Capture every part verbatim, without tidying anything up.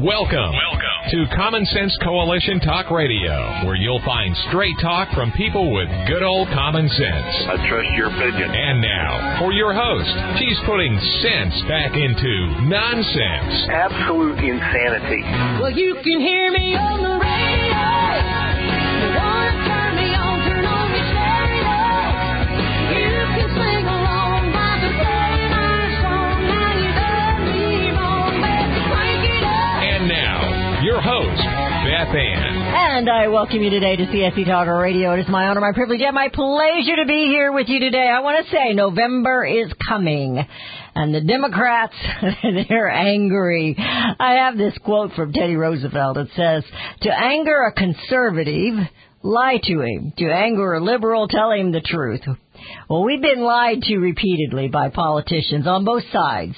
Welcome, Welcome to Common Sense Coalition Talk Radio, where you'll find straight talk from people with good old common sense. I trust your opinion. And now, for your host, she's putting sense back into nonsense. Absolute insanity. Well, you can hear me on the radio. You want to turn me on, turn on your stereo. You can sing along while they play my song. Now you done me wrong, baby, crank it up. And now, your host, Beth Ann. And I welcome you today to C S C Talk Radio. It is my honor, my privilege, and my pleasure to be here with you today. I want to say November is coming, and the Democrats, they're angry. I have this quote from Teddy Roosevelt. It says, to anger a conservative, lie to him. To anger a liberal, tell him the truth. Well, we've been lied to repeatedly by politicians on both sides.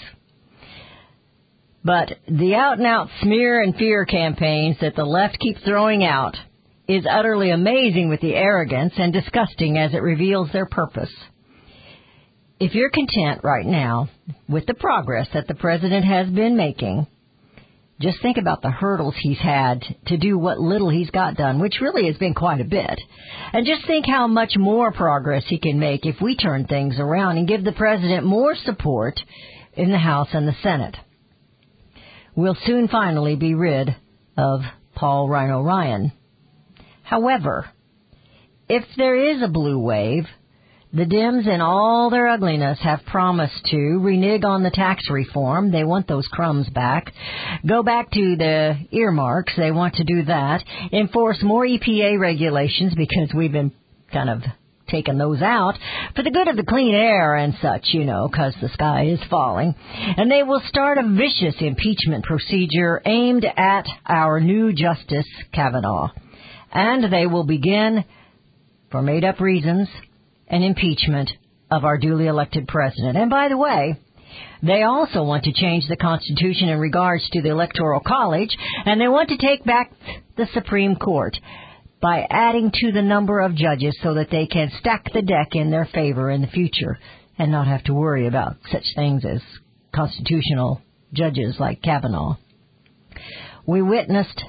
But the out-and-out smear and fear campaigns that the left keeps throwing out is utterly amazing with the arrogance and disgusting as it reveals their purpose. If you're content right now with the progress that the president has been making, just think about the hurdles he's had to do what little he's got done, which really has been quite a bit. And just think how much more progress he can make if we turn things around and give the president more support in the House and the Senate. We'll soon finally be rid of Paul Rhino Ryan. However, if there is a blue wave, the Dems in all their ugliness have promised to renege on the tax reform. They want those crumbs back. Go back to the earmarks. They want to do that. Enforce more E P A regulations because we've been kind of taking those out for the good of the clean air and such, you know, because the sky is falling. And they will start a vicious impeachment procedure aimed at our new Justice Kavanaugh. And they will begin, for made-up reasons, an impeachment of our duly elected president. And by the way, they also want to change the Constitution in regards to the Electoral College, and they want to take back the Supreme Court by adding to the number of judges so that they can stack the deck in their favor in the future and not have to worry about such things as constitutional judges like Kavanaugh. We witnessed,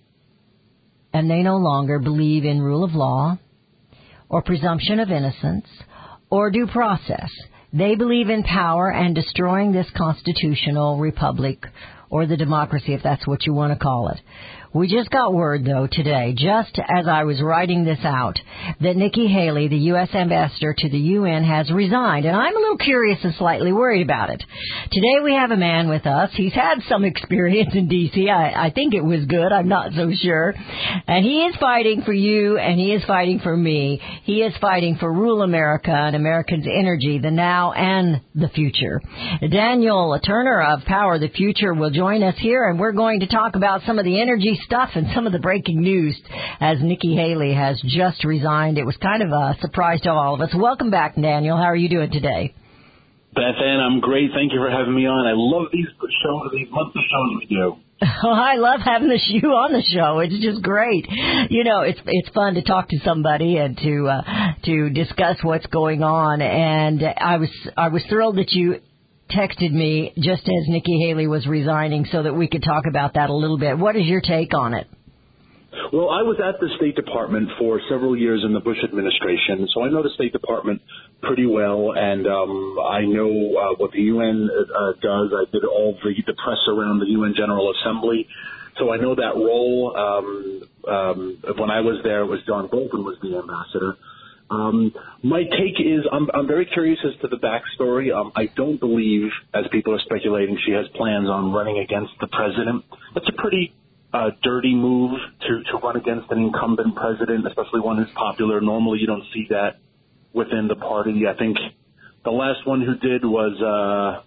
and they no longer believe in rule of law or presumption of innocence or due process. They believe in power and destroying this constitutional republic or the democracy, if that's what you want to call it. We just got word, though, today, just as I was writing this out, that Nikki Haley, the U S ambassador to the U N, has resigned. And I'm a little curious and slightly worried about it. Today we have a man with us. He's had some experience in D C I, I think it was good. I'm not so sure. And he is fighting for you, and he is fighting for me. He is fighting for rural America and Americans' energy, the now and the future. Daniel Turner of Power the Future will join us here, and we're going to talk about some of the energy stuff and some of the breaking news as Nikki Haley has just resigned. It was kind of a surprise to all of us. Welcome back, Daniel. How are you doing today? Beth Ann, I'm great. Thank you for having me on. I love these shows, these monthly shows we do. Oh, I love having the you on the show. It's just great. You know, it's it's fun to talk to somebody and to uh, to discuss what's going on. And I was I was thrilled that you texted me just as Nikki Haley was resigning so that we could talk about that a little bit. What is your take on it? Well, I was at the State Department for several years in the Bush administration, so I know the State Department pretty well, and um, I know uh, what the U N uh, does. I did all the, the press around the U N General Assembly, so I know that role. Um, um, when I was there, it was John Bolton was the ambassador. Um, my take is I'm, I'm very curious as to the backstory. Um, I don't believe, as people are speculating, she has plans on running against the president. That's a pretty uh, dirty move to, to run against an incumbent president, especially one who's popular. Normally you don't see that within the party. I think the last one who did was uh,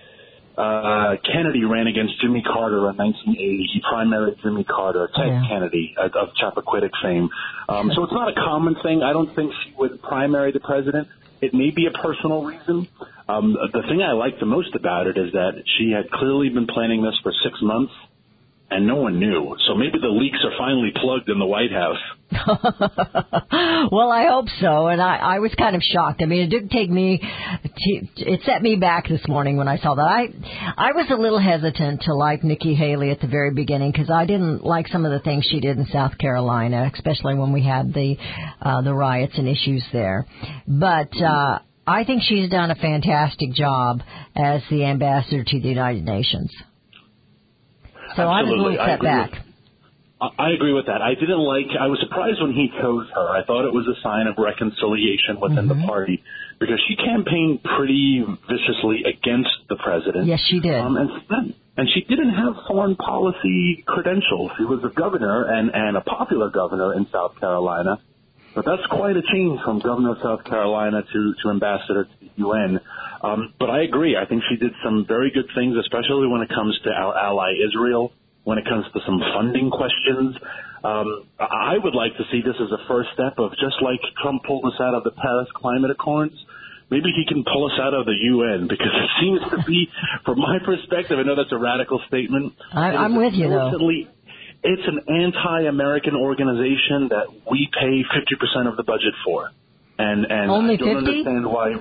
uh, Kennedy ran against Jimmy Carter in nineteen eighty. He primaried Jimmy Carter, Ted yeah. Kennedy of, of Chappaquiddick fame. Um, so it's not a common thing. I don't think she would primary the president. It may be a personal reason. Um, the thing I like the most about it is that she had clearly been planning this for six months. and no one knew. So maybe the leaks are finally plugged in the White House. Well, I hope so. And I, I was kind of shocked. I mean, it did take me, to, it set me back this morning when I saw that. I, I was a little hesitant to like Nikki Haley at the very beginning because I didn't like some of the things she did in South Carolina, especially when we had the, uh, the riots and issues there. But, uh, I think she's done a fantastic job as the ambassador to the United Nations. So I was a little set back. With, I agree with that. I didn't like, I was surprised when he chose her. I thought it was a sign of reconciliation within mm-hmm. the party because she campaigned pretty viciously against the president. Yes, she did. Um, and, and she didn't have foreign policy credentials. She was a governor and, and a popular governor in South Carolina. But that's quite a change from governor of South Carolina to, to ambassador to the U N. Um, but I agree. I think she did some very good things, especially when it comes to our ally Israel, when it comes to some funding questions. Um, I would like to see this as a first step of just like Trump pulled us out of the Paris Climate Accords. Maybe he can pull us out of the U N because it seems to be, from my perspective, I know that's a radical statement. I, I'm with you, though. It's an anti-American organization that we pay fifty percent of the budget for. And, and Only I don't fifty? understand why.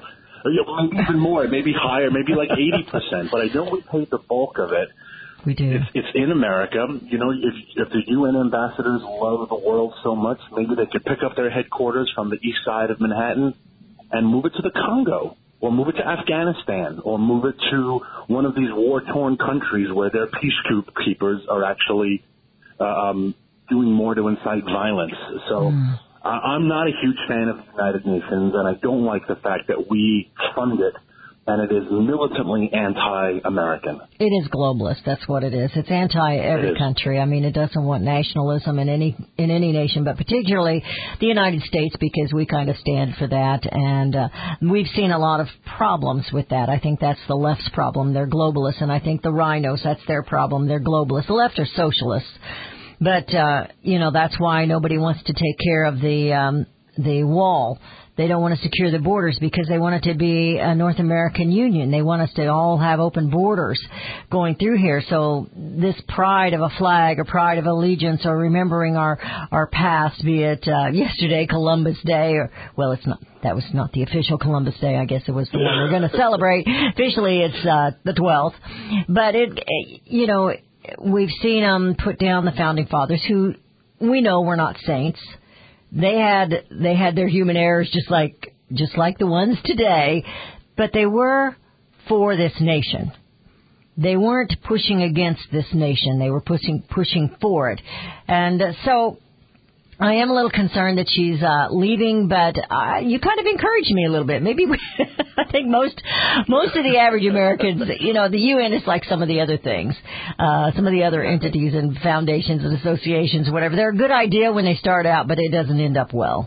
Even more, maybe higher, maybe like eighty percent. But I know we pay the bulk of it. We do. It's, it's in America. You know, if, if the U N ambassadors love the world so much, maybe they could pick up their headquarters from the east side of Manhattan and move it to the Congo, or move it to Afghanistan, or move it to one of these war-torn countries where their peacekeepers are actually uh, um, doing more to incite violence. So mm. uh, I'm not a huge fan of the United Nations, and I don't like the fact that we fund it, and it is militantly anti-American. It is globalist. That's what it is. It's anti every it country. I mean, it doesn't want nationalism in any in any nation, but particularly the United States, because we kind of stand for that. And uh, we've seen a lot of problems with that. I think that's the left's problem. They're globalists, and I think the rhinos, that's their problem. They're globalists. The left are socialists. But, uh, you know, that's why nobody wants to take care of the um, the wall. They don't want to secure the borders because they want it to be a North American Union. They want us to all have open borders going through here. So this pride of a flag or pride of allegiance or remembering our, our past, be it uh, yesterday, Columbus Day, or, well, it's not, that was not the official Columbus Day. I guess it was the one we're going to celebrate. Officially, it's uh, the twelfth. But, it, you know, we've seen them put down the Founding Fathers, who we know were not saints. They had they had their human errors just like just like the ones today, but they were for this nation. They weren't pushing against this nation. They were pushing pushing for it. And uh, so I am a little concerned that she's uh, leaving, but uh, you kind of encouraged me a little bit. Maybe we, I think most most of the average Americans, you know, the U N is like some of the other things, uh, some of the other entities and foundations and associations, whatever. They're a good idea when they start out, but it doesn't end up well.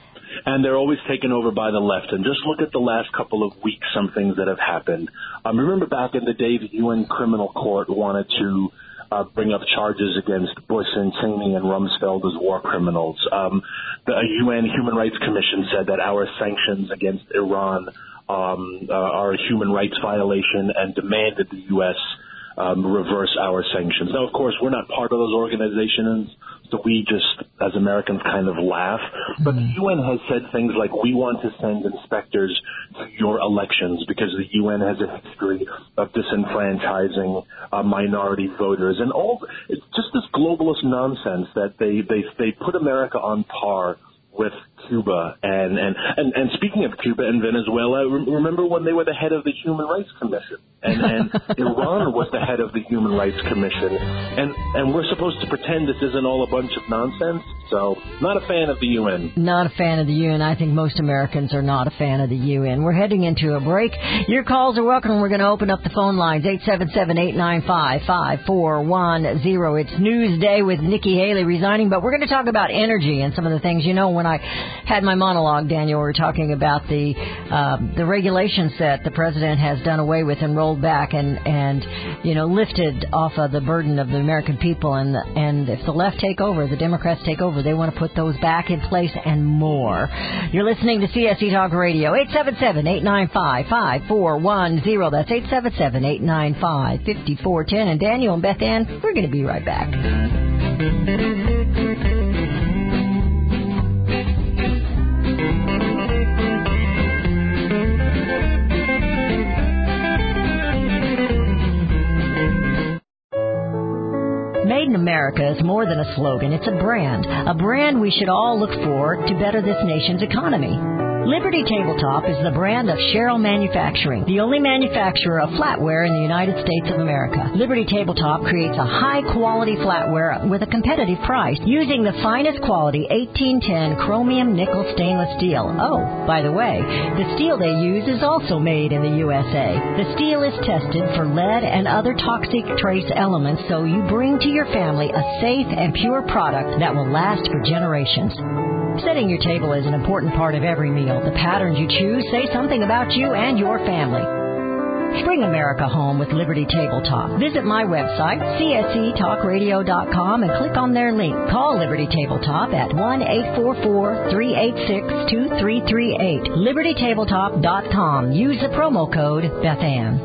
And they're always taken over by the left. And just look at the last couple of weeks, some things that have happened. Um, remember back in the day, the U N Criminal Court wanted to Uh, bring up charges against Bush and Cheney and Rumsfeld as war criminals. Um, the U N Human Rights Commission said that our sanctions against Iran um, uh, are a human rights violation and demanded the U S um, reverse our sanctions. Now, of course, we're not part of those organizations, so we just, as Americans, kind of laugh. But the U N has said things like, we want to send inspectors to your elections because the U N has a history of disenfranchising uh, minority voters. And all, it's just this globalist nonsense that they, they, they put America on par with Cuba. And, and, and, and speaking of Cuba and Venezuela, remember when they were the head of the Human Rights Commission? And, and Iran was the head of the Human Rights Commission. And, and we're supposed to pretend this isn't all a bunch of nonsense? So, not a fan of the U N. Not a fan of the U N. I think most Americans are not a fan of the U N. We're heading into a break. Your calls are welcome. We're going to open up the phone lines, eight seven seven, eight nine five, five four one zero. It's Newsday with Nikki Haley resigning, but we're going to talk about energy and some of the things. You know, when I had my monologue, Daniel, we were talking about the uh, the regulations that the president has done away with and rolled back and, and you know, lifted off of the burden of the American people. And, and if the left take over, the Democrats take over, they want to put those back in place and more. You're listening to C S C Talk Radio, eight seven seven, eight nine five, five four one zero. That's eight seven seven, eight nine five, five four one zero. And Daniel and Beth Ann, we're going to be right back. Made in America is more than a slogan. It's a brand. A brand we should all look for to better this nation's economy. Liberty Tabletop is the brand of Sherrill Manufacturing, the only manufacturer of flatware in the United States of America. Liberty Tabletop creates a high-quality flatware with a competitive price using the finest quality eighteen ten chromium nickel stainless steel. Oh, by the way, the steel they use is also made in the U S A. The steel is tested for lead and other toxic trace elements, so you bring to your family a safe and pure product that will last for generations. Setting your table is an important part of every meal. The patterns you choose say something about you and your family. Bring America home with Liberty Tabletop. Visit my website, C S C talk radio dot com, and click on their link. Call Liberty Tabletop at one eight four four, three eight six, two three three eight. liberty tabletop dot com. Use the promo code Beth Ann.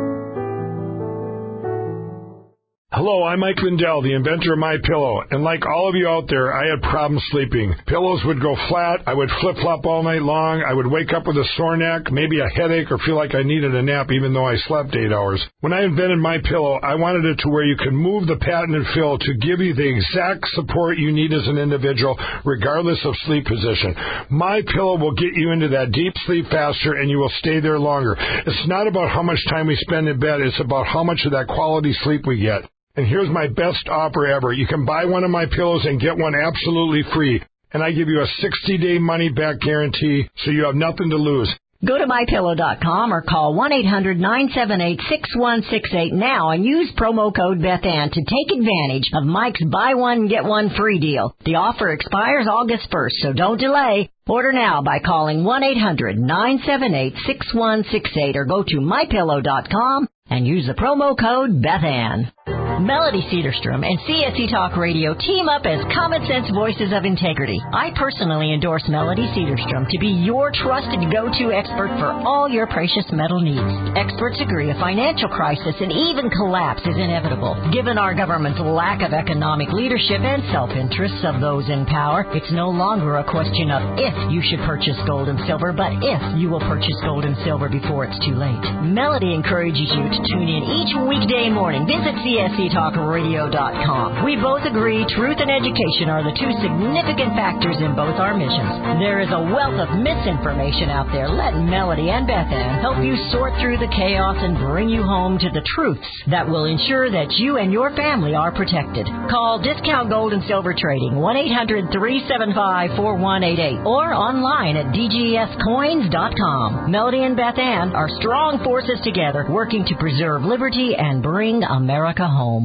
Hello, I'm Mike Lindell, the inventor of MyPillow, and like all of you out there, I had problems sleeping. Pillows would go flat, I would flip-flop all night long, I would wake up with a sore neck, maybe a headache, or feel like I needed a nap even though I slept eight hours. When I invented MyPillow, I wanted it to where you could move the patented fill to give you the exact support you need as an individual, regardless of sleep position. MyPillow will get you into that deep sleep faster, and you will stay there longer. It's not about how much time we spend in bed, it's about how much of that quality sleep we get. And here's my best offer ever. You can buy one of my pillows and get one absolutely free. And I give you a sixty-day money-back guarantee, so you have nothing to lose. Go to my pillow dot com or call one eight hundred, nine seven eight, six one six eight now and use promo code Beth Ann to take advantage of Mike's buy one, get one free deal. The offer expires August first, so don't delay. Order now by calling one eight hundred, nine seven eight, six one six eight or go to my pillow dot com and use the promo code Beth Ann. Melody Cedarstrom and C S C Talk Radio team up as common sense voices of integrity. I personally endorse Melody Cedarstrom to be your trusted go-to expert for all your precious metal needs. Experts agree a financial crisis and even collapse is inevitable. Given our government's lack of economic leadership and self-interests of those in power, it's no longer a question of if you should purchase gold and silver, but if you will purchase gold and silver before it's too late. Melody encourages you to tune in each weekday morning. Visit C S C talk radio dot com. We both agree truth and education are the two significant factors in both our missions. There is a wealth of misinformation out there. Let Melody and Beth Ann help you sort through the chaos and bring you home to the truths that will ensure that you and your family are protected. Call Discount Gold and Silver Trading, one eight hundred, three seven five, four one eight eight, or online at d g s coins dot com. Melody and Beth Ann are strong forces together, working to preserve liberty and bring America home.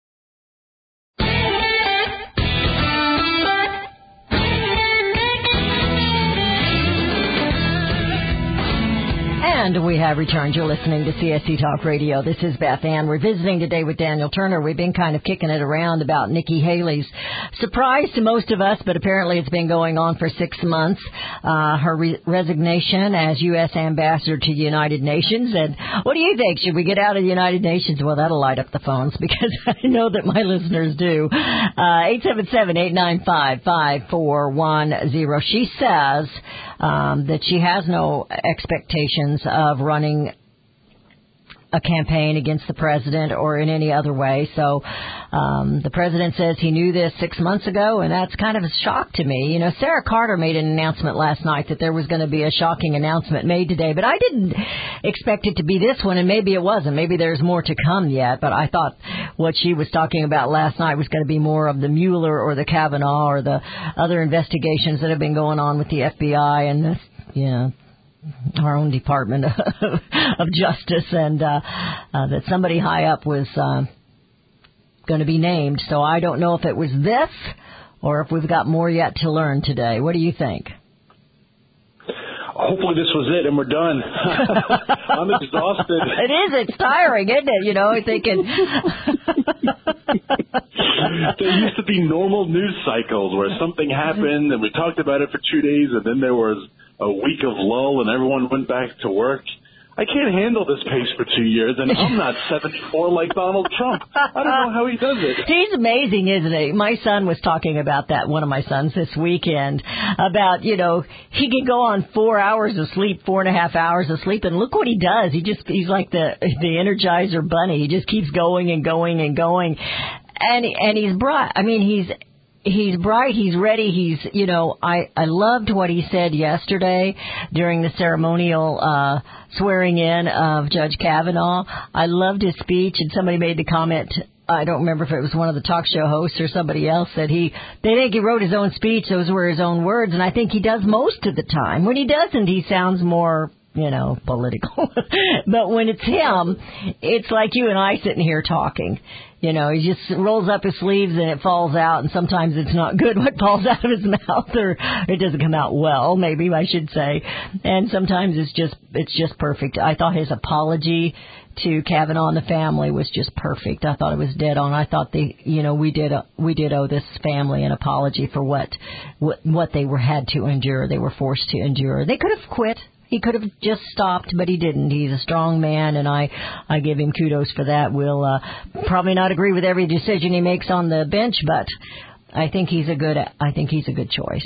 And we have returned. You're listening to C S C Talk Radio. This is Beth Ann. We're visiting today with Daniel Turner. We've been kind of kicking it around about Nikki Haley's surprise to most of us, but apparently it's been going on for six months. Uh, her re- resignation as U S ambassador to the United Nations. And what do you think? Should we get out of the United Nations? Well, that'll light up the phones because I know that my listeners do. Uh, eight seven seven, eight nine five, five four one zero. She says um, that she has no expectations of running a campaign against the president or in any other way. So um, the president says he knew this six months ago, and that's kind of a shock to me. You know, Sarah Carter made an announcement last night that there was going to be a shocking announcement made today, but I didn't expect it to be this one, and maybe it wasn't. Maybe there's more to come yet, but I thought what she was talking about last night was going to be more of the Mueller or the Kavanaugh or the other investigations that have been going on with the F B I and, this, you know, our own Department of, of Justice, and uh, uh, that somebody high up was uh, going to be named. So I don't know if it was this or if we've got more yet to learn today. What do you think? hopefully this was it and we're done. I'm exhausted. It is. It's tiring, isn't it? You know, thinking. There used to be normal news cycles where something happened and we talked about it for two days and then there was a week of lull and everyone went back to work. I can't handle this pace for two years, and I'm not seventy-four like Donald Trump. I don't know how he does it. He's amazing, isn't he? My son was talking about that, one of my sons this weekend, about, you know, he can go on four hours of sleep, four and a half hours of sleep, and look what he does. He just, he's like the the Energizer bunny. He just keeps going and going and going. And, and he's bright. I mean, he's... He's bright, he's ready, he's, you know, I, I loved what he said yesterday during the ceremonial uh, swearing in of Judge Kavanaugh. I loved his speech, and somebody made the comment, I don't remember if it was one of the talk show hosts or somebody else, that he, they think he wrote his own speech, those were his own words, and I think he does most of the time. When he doesn't, he sounds more, you know, political. But when it's him, it's like you and I sitting here talking. You know, he just rolls up his sleeves and it falls out, and sometimes it's not good what falls out of his mouth, or it doesn't come out well, maybe I should say. And sometimes it's just it's just perfect. I thought his apology to Kavanaugh and the family was just perfect. I thought it was dead on. I thought they, you know, we did uh, we did owe this family an apology for what what what they were had to endure. They were forced to endure. They could have quit. He could have just stopped, but he didn't. He's a strong man, and I, I give him kudos for that. We'll uh, probably not agree with every decision he makes on the bench, but I think he's a good. I think he's a good choice.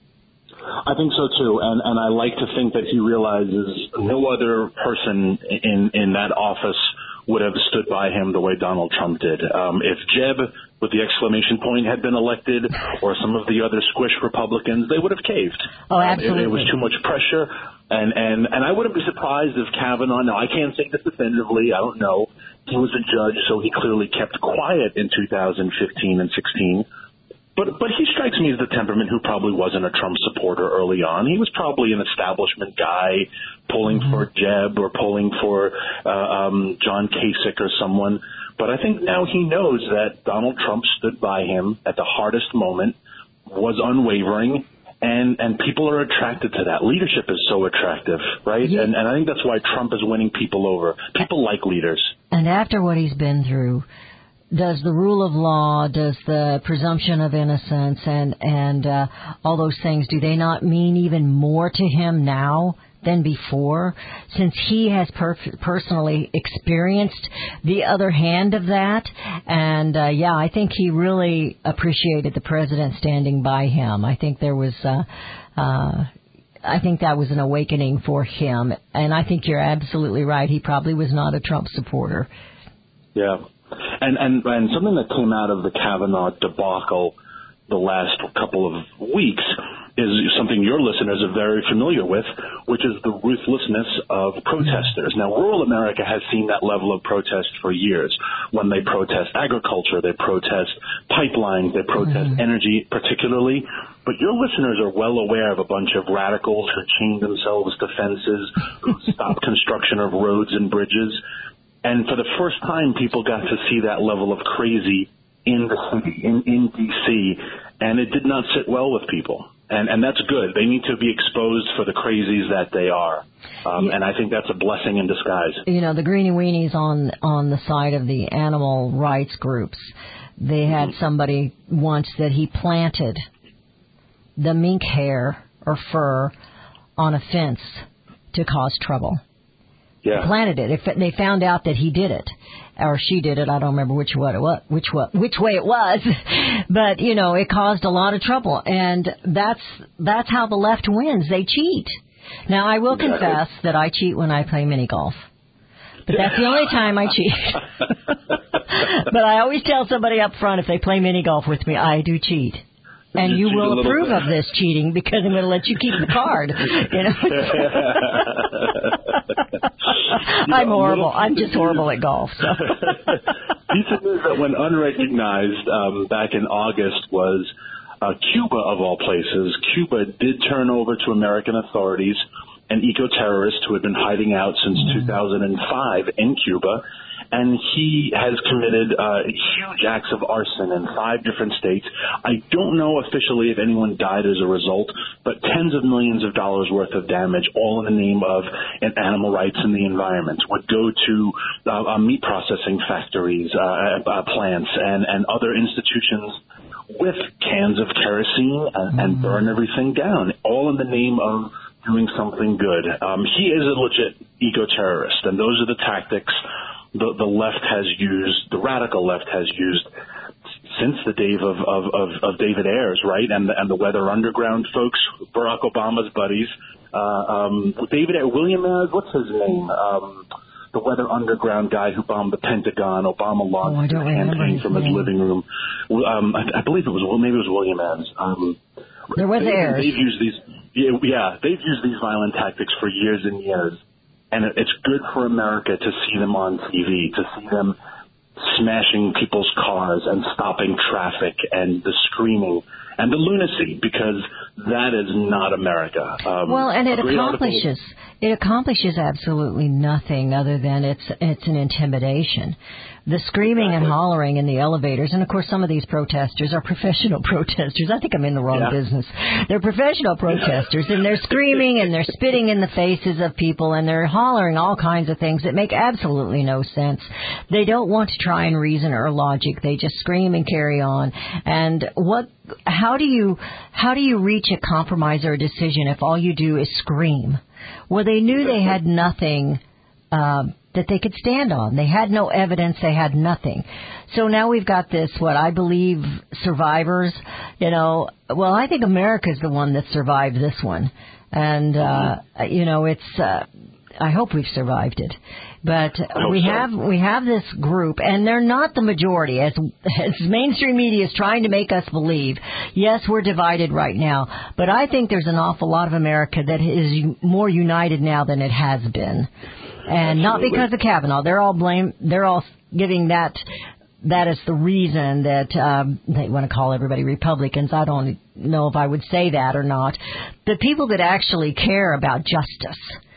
I think so too, and and I like to think that he realizes no other person in in that office would have stood by him the way Donald Trump did. Um, if Jeb, with the exclamation point, had been elected, or some of the other squish Republicans, they would have caved. Oh, absolutely. Um, it, it was too much pressure, and, and, and I wouldn't be surprised if Kavanaugh, now I can't say this definitively, I don't know, he was a judge, so he clearly kept quiet in two thousand fifteen and sixteen. But but he strikes me as the temperament who probably wasn't a Trump supporter early on. He was probably an establishment guy pulling mm-hmm. for Jeb or pulling for uh, um, John Kasich or someone. But I think now he knows that Donald Trump stood by him at the hardest moment, was unwavering, and, and people are attracted to that. Leadership is so attractive, right? Yeah. And, and I think that's why Trump is winning people over. People like leaders. And after what he's been through, does the rule of law, does the presumption of innocence, and and uh, all those things, do they not mean even more to him now than before, since he has per- personally experienced the other hand of that? And uh, yeah, I think he really appreciated the president standing by him. I think there was, uh, uh, I think that was an awakening for him. And I think you're absolutely right. He probably was not a Trump supporter. Yeah. And, and and something that came out of the Kavanaugh debacle the last couple of weeks is something your listeners are very familiar with, which is the ruthlessness of protesters. Now, rural America has seen that level of protest for years. When they protest agriculture, they protest pipelines, they protest mm-hmm. energy particularly. But your listeners are well aware of a bunch of radicals who chain themselves to fences, who stop construction of roads and bridges. And for the first time, people got to see that level of crazy in the city, in, in D C, and it did not sit well with people. And, and that's good. They need to be exposed for the crazies that they are. Um, yeah. And I think that's a blessing in disguise. You know, the greenie weenies on, on the side of the animal rights groups, they had mm-hmm. somebody once that he planted the mink hair or fur on a fence to cause trouble. Yeah. Planted it. If they found out that he did it, or she did it, I don't remember which what it was, which what which way it was, but you know, it caused a lot of trouble, and that's that's how the left wins. They cheat. Now, I will exactly. confess that I cheat when I play mini golf, but that's the only time I cheat. But I always tell somebody up front, if they play mini golf with me, I do cheat. And you will approve bit. of this cheating because I'm going to let you keep the card. You know? I'm horrible. I'm just horrible at golf. So. Decent news that went unrecognized um, back in August was uh, Cuba, of all places. Cuba did turn over to American authorities an eco-terrorist who had been hiding out since mm. two thousand five in Cuba. and he has committed uh, huge acts of arson in five different states. I don't know officially if anyone died as a result, but tens of millions of dollars worth of damage, all in the name of animal rights and the environment, would go to uh, uh, meat processing factories, uh, uh, plants, and, and other institutions with cans of kerosene and, and burn everything down, all in the name of doing something good. Um, he is a legit eco-terrorist, and those are the tactics the, the left has used, the radical left has used since the days of, of, of, of David Ayers, right, and the, and the Weather Underground folks, Barack Obama's buddies. Uh, um, David Ayers, William Ayers, what's his name? Um, the Weather Underground guy who bombed the Pentagon. Obama launched oh, his campaign from his name. living room. Um, I, I believe it was, well, maybe it was William Ayers. Um, there was they, Ayers. They've used these, yeah, yeah, they've used these violent tactics for years and years. And it's good for America to see them on T V, to see them smashing people's cars and stopping traffic and the screaming and the lunacy, because that is not America. Um, well, and it accomplishes article. it accomplishes absolutely nothing other than it's it's an intimidation. The screaming exactly. and hollering in the elevators, and of course some of these protesters are professional protesters. I think I'm in the wrong yeah. business. They're professional protesters, and they're screaming and they're spitting in the faces of people, and they're hollering all kinds of things that make absolutely no sense. They don't want to try and reason or logic. They just scream and carry on. And what? How do you how do you reach a compromise or a decision if all you do is scream? Well, they knew they had nothing uh, that they could stand on. They had no evidence. They had nothing. So now we've got this, what I believe, survivors. You know, well, I think America's the one that survived this one. And, uh, you know, it's, uh, I hope we've survived it. But we so. have we have this group, and they're not the majority, as as mainstream media is trying to make us believe. Yes, we're divided right now, but I think there's an awful lot of America that is more united now than it has been, and Absolutely. not because of Kavanaugh. They're all blame. They're all giving that that is the reason that um, they want to call everybody Republicans. I don't know if I would say that or not. The people that actually care about justice.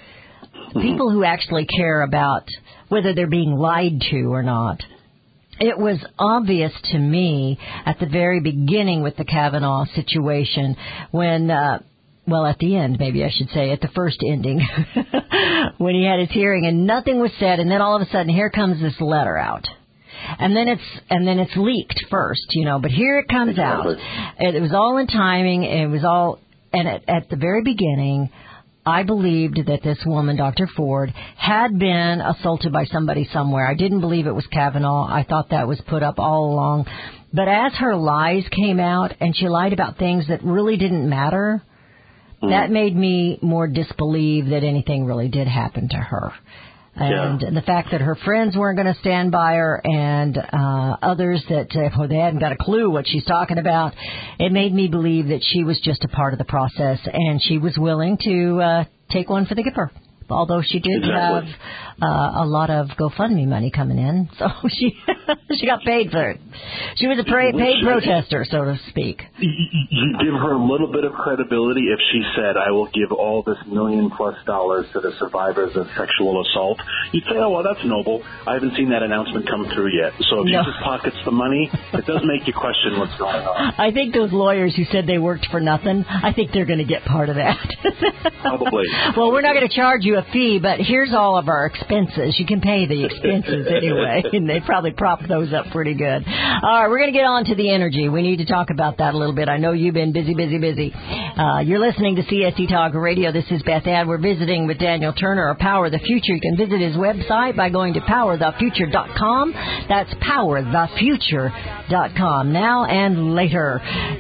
People who actually care about whether they're being lied to or not. It was obvious to me at the very beginning with the Kavanaugh situation when, uh, well, at the end, maybe I should say, at the first ending, when he had his hearing and nothing was said, and then all of a sudden here comes this letter out. And then it's and then it's leaked first, you know, but here it comes out. It was all in timing. It was all, and at, at the very beginning, I believed that this woman, Doctor Ford, had been assaulted by somebody somewhere. I didn't believe it was Kavanaugh. I thought that was put up all along. But as her lies came out, and she lied about things that really didn't matter, mm. that made me more disbelieve that anything really did happen to her. And yeah. the fact that her friends weren't going to stand by her, and uh, others that uh, well, they hadn't got a clue what she's talking about, it made me believe that she was just a part of the process, and she was willing to uh, take one for the Gipper. Although she did exactly. have uh, a lot of GoFundMe money coming in, so she she got paid for it. She was a pra- paid protester, so to speak. You give her a little bit of credibility if she said, I will give all this million plus dollars to the survivors of sexual assault. You'd say, oh, well, that's noble. I haven't seen that announcement come through yet. So if no. she just pockets the money, it does make you question what's going on. I think those lawyers who said they worked for nothing, I think they're going to get part of that. Probably. Well, we're not going to charge you a fee, but here's all of our expenses. You can pay the expenses anyway, and they probably prop those up pretty good. All right, we're going to get on to the energy. We need to talk about that a little bit. I know you've been busy, busy, busy. Uh, you're listening to C S C Talk Radio. This is Beth Ann. We're visiting with Daniel Turner of Power the Future. You can visit his website by going to power the future dot com. That's power the future dot com. Now and later.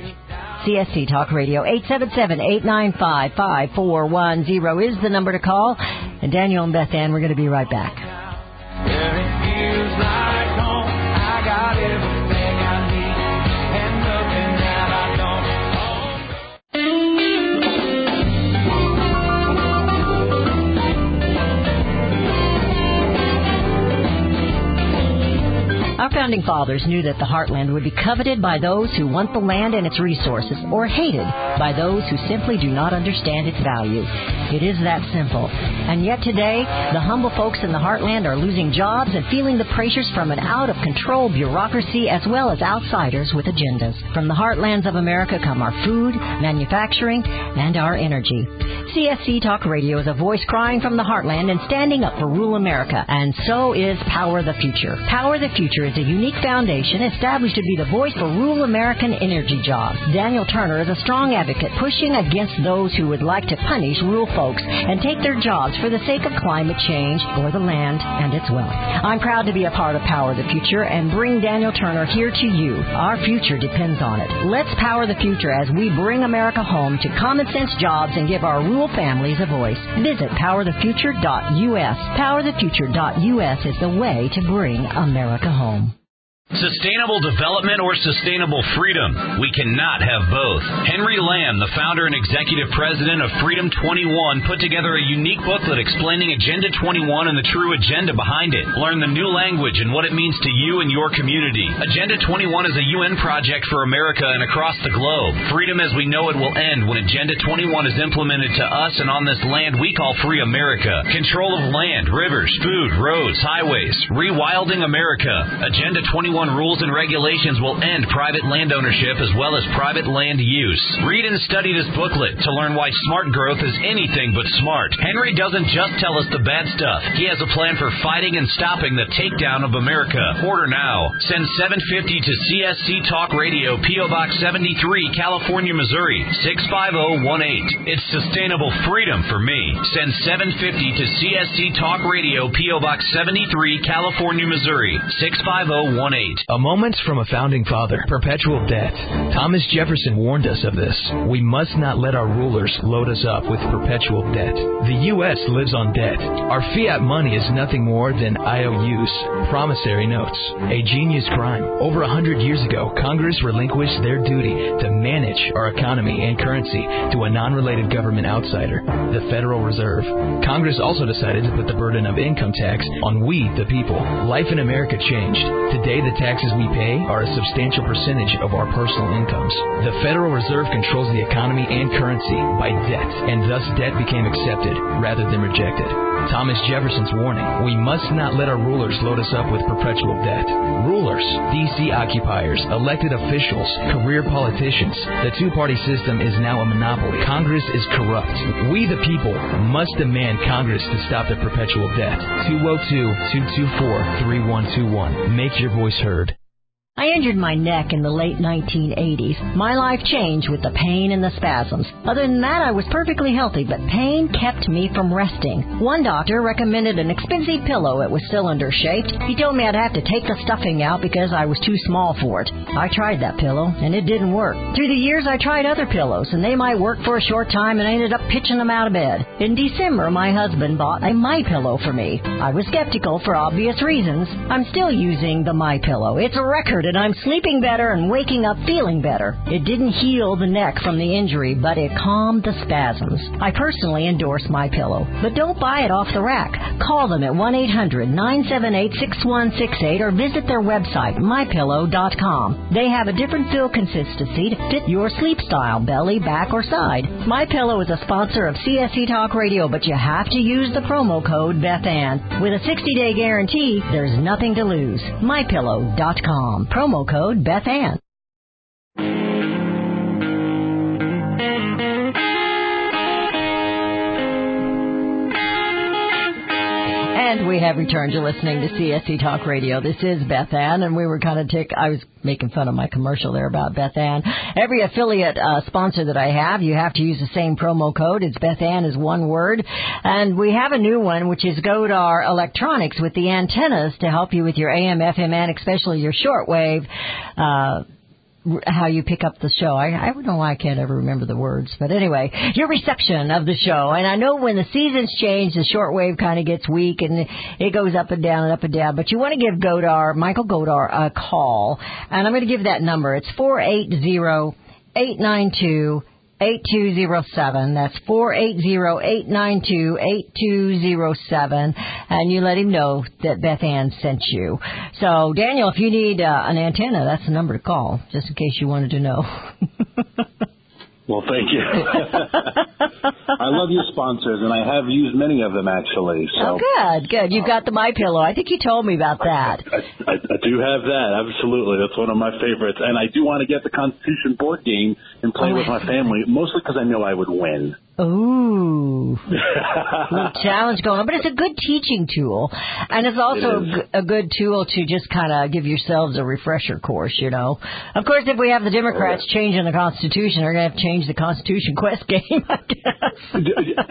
C S C Talk Radio. eight seven seven, eight nine five, five four one zero is the number to call. And Daniel and Beth Ann, we're going to be right back. Yeah, it feels like home. I got everything I need and nothing that I don't Our founding fathers knew that the heartland would be coveted by those who want the land and its resources, or hated by those who simply do not understand its value. It is that simple. And yet today, the humble folks in the heartland are losing jobs and feeling the pressures from an out-of-control bureaucracy as well as outsiders with agendas. From the heartlands of America come our food, manufacturing, and our energy. C S C Talk Radio is a voice crying from the heartland and standing up for rural America, and so is Power the Future. Power the Future is a unique foundation established to be the voice for rural American energy jobs. Daniel Turner is a strong advocate pushing against those who would like to punish rural folks and take their jobs for the sake of climate change or the land and its wealth. I'm proud to be a part of Power the Future and bring Daniel Turner here to you. Our future depends on it. Let's power the future as we bring America home to common sense jobs and give our rural families a voice. Visit power the future dot U S. power the future dot U S is the way to bring America home. Sustainable development or sustainable freedom? We cannot have both. Henry Lamb, the founder and executive president of Freedom twenty-one, put together a unique booklet explaining Agenda twenty-one and the true agenda behind it. Learn the new language and what it means to you and your community. Agenda twenty-one is a U N project for America and across the globe. Freedom as we know it will end when Agenda twenty-one is implemented to us and on this land we call free America. Control of land, rivers, food, roads, highways. Rewilding America. Agenda twenty-one rules and regulations will end private land ownership as well as private land use. Read and study this booklet to learn why smart growth is anything but smart. Henry doesn't just tell us the bad stuff. He has a plan for fighting and stopping the takedown of America. Order now. Send seven fifty to C S C Talk Radio, P O Box seventy-three, California, Missouri, six five zero one eight. It's sustainable freedom for me. Send seven fifty to C S C Talk Radio, P O Box seventy-three, California, Missouri, six five zero one eight. A moment from a founding father. Perpetual debt. Thomas Jefferson warned us of this. We must not let our rulers load us up with perpetual debt. The U S lives on debt. Our fiat money is nothing more than I O Us, promissory notes. A genius crime. Over a hundred years ago, Congress relinquished their duty to manage our economy and currency to a non-related government outsider, the Federal Reserve. Congress also decided to put the burden of income tax on we, the people. Life in America changed. Today, the taxes we pay are a substantial percentage of our personal incomes. The Federal Reserve controls the economy and currency by debt, and thus debt became accepted rather than rejected. Thomas Jefferson's warning, we must not let our rulers load us up with perpetual debt. Rulers, D C occupiers, elected officials, career politicians. The two-party system is now a monopoly. Congress is corrupt. We, the people, must demand Congress to stop the perpetual debt. two oh two, two two four, three one two one. Make your voice heard. I injured my neck in the late nineteen eighties. My life changed with the pain and the spasms. Other than that, I was perfectly healthy, but pain kept me from resting. One doctor recommended an expensive pillow. It was cylinder-shaped. He told me I'd have to take the stuffing out because I was too small for it. I tried that pillow, and it didn't work. Through the years, I tried other pillows, and they might work for a short time, and I ended up pitching them out of bed. In December, my husband bought a MyPillow for me. I was skeptical for obvious reasons. I'm still using the MyPillow. It's a record, and I'm sleeping better and waking up feeling better. It didn't heal the neck from the injury, but it calmed the spasms. I personally endorse MyPillow, but don't buy it off the rack. Call them at one eight hundred, nine seven eight, six one six eight or visit their website, my pillow dot com. They have a different fill consistency to fit your sleep style, belly, back, or side. MyPillow is a sponsor of C S C Talk Radio, but you have to use the promo code Beth Ann. With a sixty-day guarantee, there's nothing to lose. my pillow dot com. Promo code Beth Ann. And we have returned to listening to C S C Talk Radio. This is Beth Ann, and we were kind of tick. I was making fun of my commercial there about Beth Ann. Every affiliate uh, sponsor that I have, you have to use the same promo code. It's Beth Ann is one word. And we have a new one, which is Godar Electronics with the antennas to help you with your A M, F M, and especially your shortwave. Uh, how you pick up the show. I, I don't know why I can't ever remember the words. But anyway, your reception of the show. And I know when the seasons change, the shortwave kind of gets weak and it goes up and down and up and down. But you want to give Godar, Michael Godar, a call. And I'm going to give that number. It's four eight zero, eight nine two, eight two zero seven. That's four eight zero, eight nine two, eight two zero seven. And you let him know that Beth Ann sent you. So, Daniel, if you need uh, an antenna, that's the number to call, just in case you wanted to know. Well, thank you. I love your sponsors, and I have used many of them, actually. So. Oh, good, good. You've got the MyPillow. I think you told me about that. I, I, I do have that, absolutely. That's one of my favorites. And I do want to get the Constitution board game and play oh, with my family, mostly because I know I would win. Ooh. Little challenge going on. But it's a good teaching tool. And it's also it a, g- a good tool to just kind of give yourselves a refresher course, you know. Of course, if we have the Democrats oh, yeah. changing the Constitution, they're going to have to change the Constitution Quest game, I guess.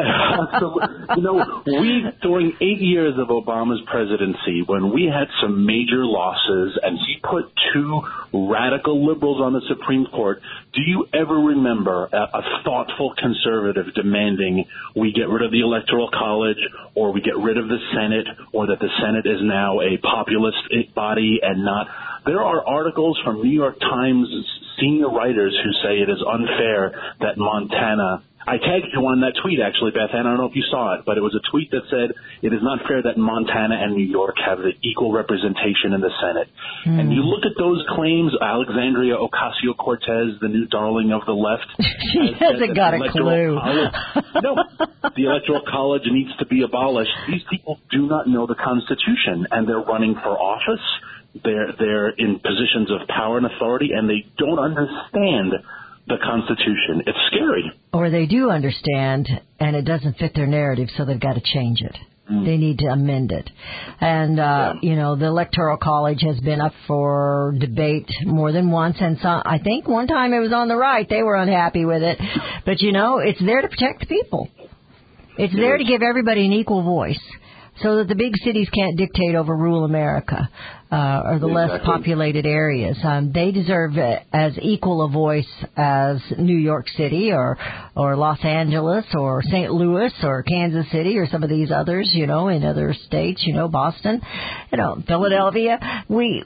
You know, we, during eight years of Obama's presidency, when we had some major losses and he put two radical liberals on the Supreme Court, do you ever remember a, a thoughtful conservative demanding we get rid of the Electoral College or we get rid of the Senate or that the Senate is now a populist body and not? There are articles from New York Times senior writers who say it is unfair that Montana – I tagged you on that tweet, actually, Beth Ann. I don't know if you saw it, but it was a tweet that said it is not fair that Montana and New York have the equal representation in the Senate. Mm. And you look at those claims, Alexandria Ocasio-Cortez, the new darling of the left. She hasn't got a clue. College, no, the Electoral College needs to be abolished. These people do not know the Constitution, and they're running for office. They're, they're in positions of power and authority, and they don't understand the Constitution. It's scary. Or they do understand, and it doesn't fit their narrative, so they've got to change it. Mm. They need to amend it. And, uh, yeah. you know, the Electoral College has been up for debate more than once, and so I think one time it was on the right. They were unhappy with it. But, you know, it's there to protect the people. It's there to give everybody an equal voice, so that the big cities can't dictate over rural America uh, or the exactly. less populated areas. Um, they deserve uh, as equal a voice as New York City or or Los Angeles or Saint Louis or Kansas City or some of these others, you know, in other states, you know, Boston, you know, Philadelphia. We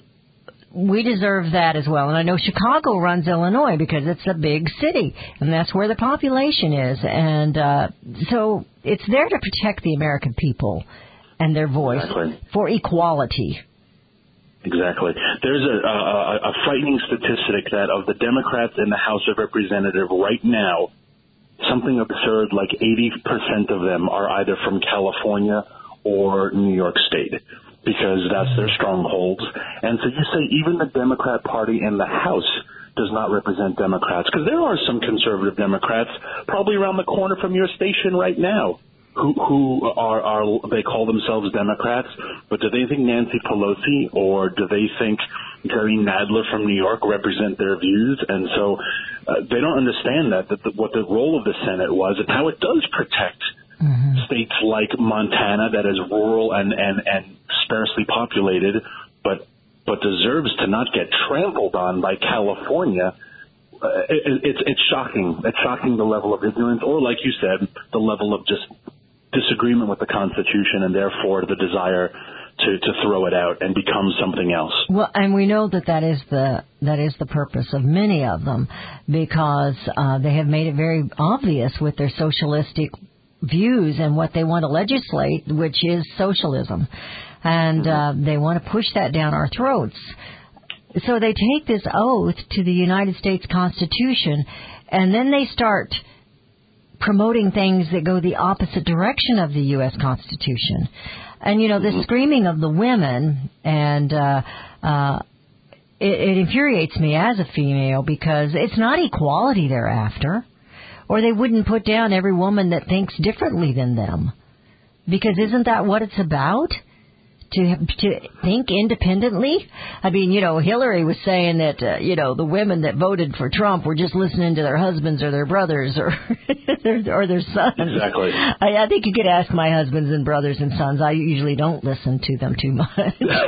we deserve that as well. And I know Chicago runs Illinois because it's a big city, and that's where the population is. And uh, so it's there to protect the American people and their voice exactly. for equality. Exactly. There's a, a, a frightening statistic that of the Democrats in the House of Representatives right now, something absurd like eighty percent of them are either from California or New York State, because that's their strongholds. And so you say even the Democrat Party in the House does not represent Democrats, because there are some conservative Democrats probably around the corner from your station right now who, who are, are, they call themselves Democrats, but do they think Nancy Pelosi or do they think Jerry Nadler from New York represent their views? And so uh, they don't understand that, that the, what the role of the Senate was and how it does protect mm-hmm. states like Montana that is rural and, and, and sparsely populated, but but deserves to not get trampled on by California. Uh, it, it's it's shocking. It's shocking the level of ignorance, or like you said, the level of just disagreement with the Constitution, and therefore the desire to, to throw it out and become something else. Well, and we know that that is the that is the purpose of many of them, because uh, they have made it very obvious with their socialistic views and what they want to legislate, which is socialism. And uh, they want to push that down our throats. So they take this oath to the United States Constitution, and then they start promoting things that go the opposite direction of the U S Constitution. And, you know, the screaming of the women, and uh, uh, it, it infuriates me as a female, because it's not equality they're after, or they wouldn't put down every woman that thinks differently than them. Because isn't that what it's about? To to think independently? I mean, you know, Hillary was saying that, uh, you know, the women that voted for Trump were just listening to their husbands or their brothers or or their sons. Exactly. I, I think you could ask my husbands and brothers and sons. I usually don't listen to them too much.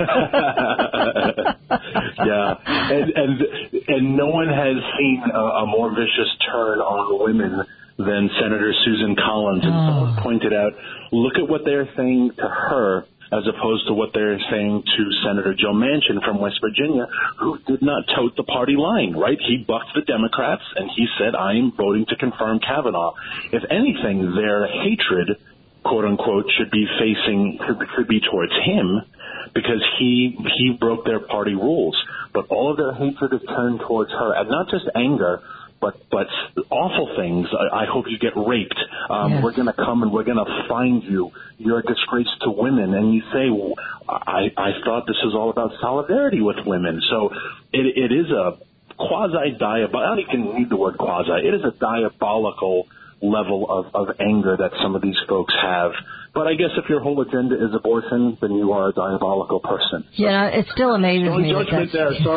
Yeah, and, and and no one has seen a, a more vicious turn on women than Senator Susan Collins. And Oh. someone pointed out, look at what they're saying to her as opposed to what they're saying to Senator Joe Manchin from West Virginia, who did not tote the party line, right? He bucked the Democrats, and he said, I am voting to confirm Kavanaugh. If anything, their hatred, quote-unquote, should be facing, should be towards him, because he he broke their party rules. But all of their hatred is turned towards her, and not just anger, but but awful things. I, I hope you get raped. Um, Yes. We're going to come and we're going to find you. You're a disgrace to women. And you say, well, I, I thought this was all about solidarity with women. So it, it is a quasi-diabolical, I don't even need the word quasi. It is a diabolical level of, of anger that some of these folks have. But I guess if your whole agenda is abortion, then you are a diabolical person. You know, it still amazes Strong me that judgment there, that's...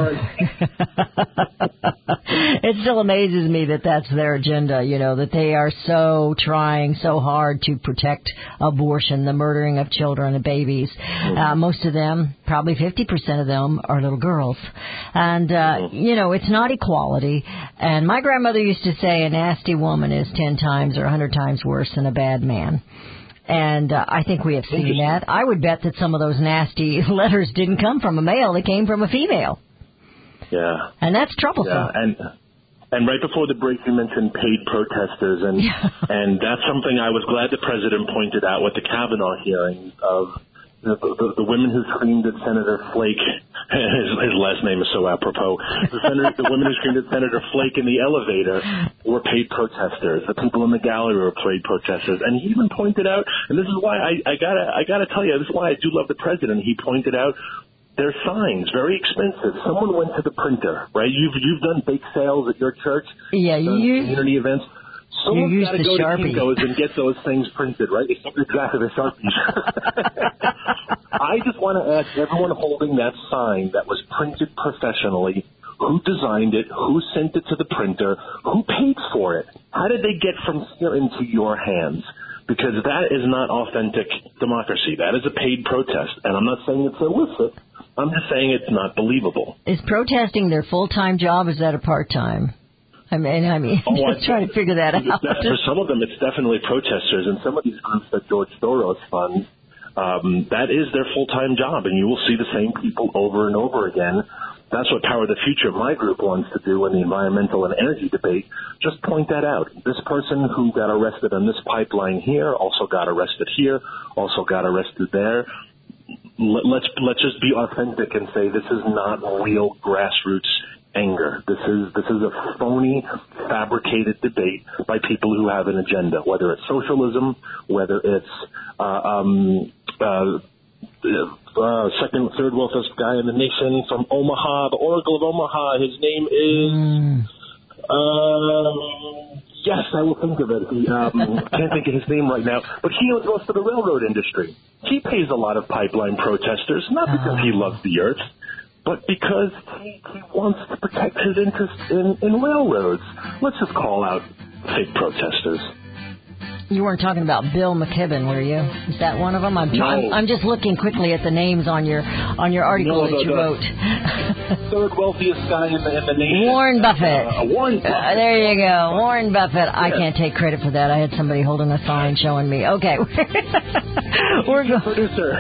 sorry. It still amazes me that that's their agenda, you know, that they are so trying so hard to protect abortion, the murdering of children and babies. Uh, most of them, probably fifty percent of them, are little girls. And, uh, you know, it's not equality. And my grandmother used to say a nasty woman is ten times or a hundred times worse than a bad man. And uh, I think we have seen that. I would bet that some of those nasty letters didn't come from a male. They came from a female. Yeah. And that's troublesome. Yeah, and and right before the break, you mentioned paid protesters, and and that's something I was glad the president pointed out with the Kavanaugh hearing of the, the, the women who screamed at Senator Flake. His, his last name is so apropos. The, senator, the women who screamed at Senator Flake in the elevator were paid protesters. The people in the gallery were paid protesters, and he even pointed out, and this is why I, I gotta I gotta tell you, this is why I do love the president. He pointed out. Their signs, very expensive. Someone went to the printer, right? You've you've done bake sales at your church. Yeah, you done use community events. Someone's use got to the go Sharpie. to Kinko's and get those things printed, right? Exactly, the Sharpies. I just want to ask everyone holding that sign that was printed professionally, who designed it, who sent it to the printer, who paid for it? How did they get from here into your hands? Because that is not authentic democracy. That is a paid protest. And I'm not saying it's illicit. I'm just saying it's not believable. Is protesting their full-time job? Is that a part-time? I mean, I mean, Oh, just trying to figure that out. For some of them, it's definitely protesters. And some of these groups that George Soros funds, um, that is their full-time job. And you will see the same people over and over again. That's what Power the Future, my group, wants to do in the environmental and energy debate. Just point that out. This person who got arrested on this pipeline here also got arrested here, also got arrested there. Let's let's just be authentic and say this is not real grassroots anger. This is this is a phony, fabricated debate by people who have an agenda, whether it's socialism, whether it's uh, um, uh, uh, second, third wealthiest guy in the nation from Omaha, the Oracle of Omaha. His name is. Mm. Uh, yes, I will think of it. He, um, can't think of his name right now. But he goes to the railroad industry. He pays a lot of pipeline protesters, not because he loves the earth, but because he, he wants to protect his interest in, in railroads. Let's just call out fake protesters. You weren't talking about Bill McKibben, were you? Is that one of them? I'm, No. I'm, I'm just looking quickly at the names on your on your article No, that no, you no. wrote. Third wealthiest guy in the, in the nation. Warren Buffett. Uh, Warren Buffett. Uh, there you go, Warren Buffett. I Yeah. can't take credit for that. I had somebody holding a sign showing me. Okay, we're going. Producer.